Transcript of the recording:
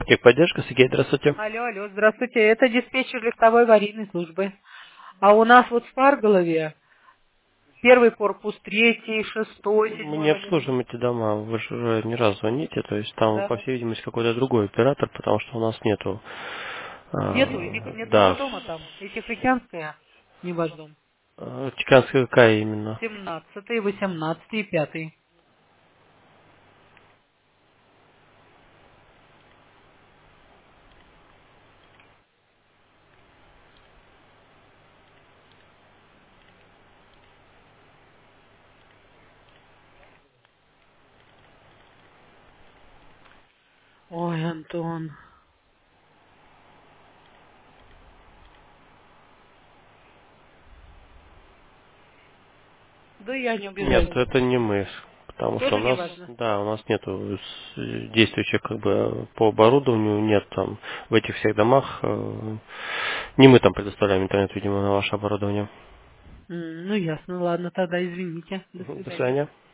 Техподдержка, Сергей, здравствуйте. Алло, алло, здравствуйте. Это диспетчер лифтовой аварийной службы. А у нас вот в Парголове первый корпус, третий, шестой, Мы седьмой не аварийный. обслуживаем эти дома, вы же уже не раз звоните, то есть там, по Да. всей видимости, какой-то другой оператор, потому что у нас нету. Нету, нет моего Да, дома там. И Тихоокеанская, не ваш дом. Чеканская какая именно? 17-й, 18-й и 5-й. Ой, Антон. Да я не Нет, убежаю. это не мы, потому что у Тоже не нас, важно. да, у нас нету действующих как бы по оборудованию, нет там в этих всех домах, не мы там предоставляем интернет, видимо, на ваше оборудование. Ну ясно, ладно, тогда извините. До До свидания. свидания.